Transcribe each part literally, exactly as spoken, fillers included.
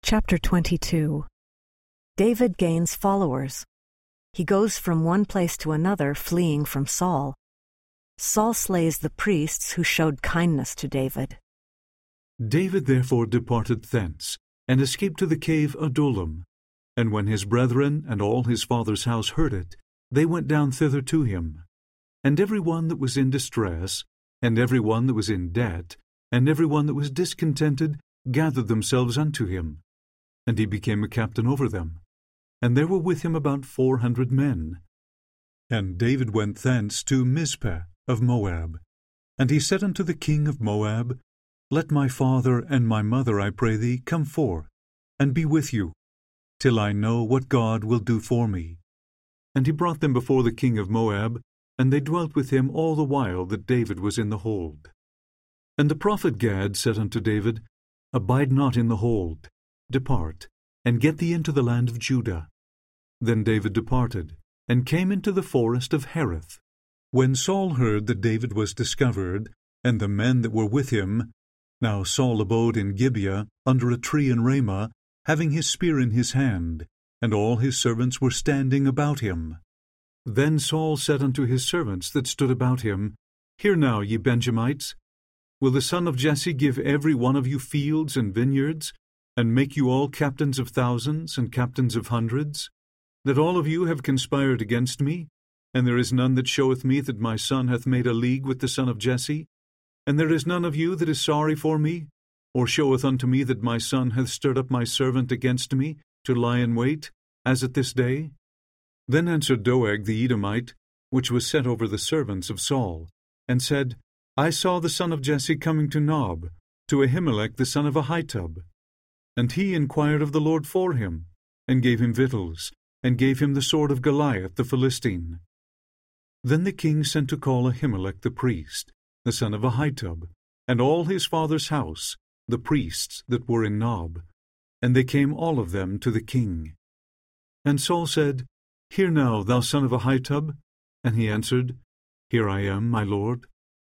Chapter twenty-two. David gains followers. He goes from one place to another, fleeing from Saul. Saul slays the priests who showed kindness to David. David therefore departed thence, and escaped to the cave Adullam. And when his brethren and all his father's house heard it, they went down thither to him. And every one that was in distress, and every one that was in debt, and every one that was discontented, gathered themselves unto him. And he became a captain over them. And there were with him about four hundred men. And David went thence to Mizpeh of Moab. And he said unto the king of Moab, Let my father and my mother, I pray thee, come forth, and be with you, till I know what God will do for me. And he brought them before the king of Moab, and they dwelt with him all the while that David was in the hold. And the prophet Gad said unto David, Abide not in the hold, depart, and get thee into the land of Judah. Then David departed, and came into the forest of Hereth. When Saul heard that David was discovered, and the men that were with him, now Saul abode in Gibeah, under a tree in Ramah, having his spear in his hand, and all his servants were standing about him. Then Saul said unto his servants that stood about him, Hear now, ye Benjamites, will the son of Jesse give every one of you fields and vineyards, and make you all captains of thousands and captains of hundreds? That all of you have conspired against me, and there is none that showeth me that my son hath made a league with the son of Jesse? And there is none of you that is sorry for me, or showeth unto me that my son hath stirred up my servant against me, to lie in wait, as at this day? Then answered Doeg the Edomite, which was set over the servants of Saul, and said, I saw the son of Jesse coming to Nob, to Ahimelech the son of Ahitub. And he inquired of the Lord for him, and gave him victuals, and gave him the sword of Goliath the Philistine. Then the king sent to call Ahimelech the priest, the son of Ahitub, and all his father's house, the priests that were in Nob. And they came all of them to the king. And Saul said, Hear now, thou son of Ahitub. And he answered, Here I am, my lord.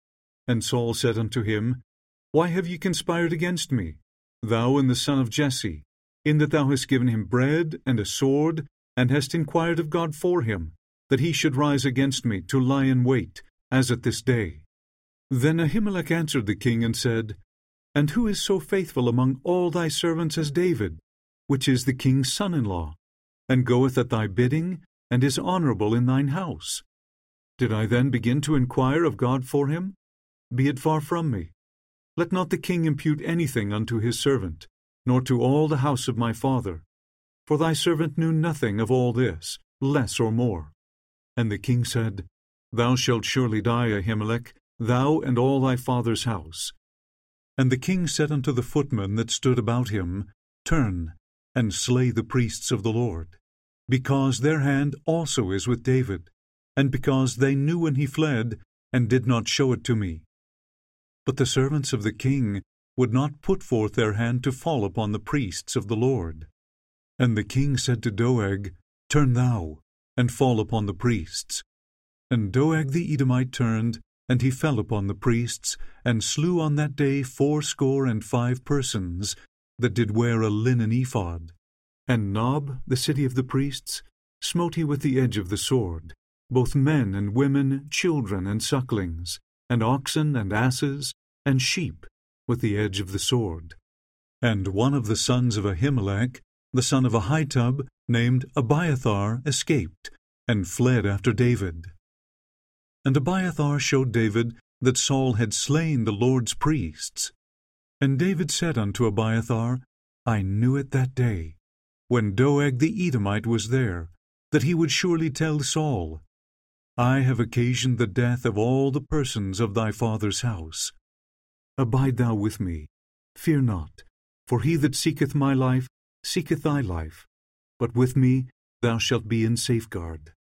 And Saul said unto him, Why have ye conspired against me, thou and the son of Jesse, in that thou hast given him bread and a sword, and hast inquired of God for him, that he should rise against me to lie in wait, as at this day? Then Ahimelech answered the king and said, And who is so faithful among all thy servants as David, which is the king's son-in-law, and goeth at thy bidding, and is honorable in thine house? Did I then begin to inquire of God for him? Be it far from me. Let not the king impute anything unto his servant, nor to all the house of my father. For thy servant knew nothing of all this, less or more. And the king said, Thou shalt surely die, Ahimelech, thou and all thy father's house. And the king said unto the footmen that stood about him, Turn, and slay the priests of the Lord, because their hand also is with David, and because they knew when he fled, and did not show it to me. But the servants of the king would not put forth their hand to fall upon the priests of the Lord. And the king said to Doeg, Turn thou, and fall upon the priests. And Doeg the Edomite turned, and he fell upon the priests, and slew on that day fourscore and five persons, that did wear a linen ephod. And Nob, the city of the priests, smote he with the edge of the sword, both men and women, children and sucklings, and oxen and asses, and sheep, with the edge of the sword. And one of the sons of Ahimelech, the son of Ahitub, named Abiathar, escaped, and fled after David. And Abiathar showed David that Saul had slain the Lord's priests. And David said unto Abiathar, I knew it that day, when Doeg the Edomite was there, that he would surely tell Saul, I have occasioned the death of all the persons of thy father's house. Abide thou with me, fear not, for he that seeketh my life seeketh thy life, but with me thou shalt be in safeguard.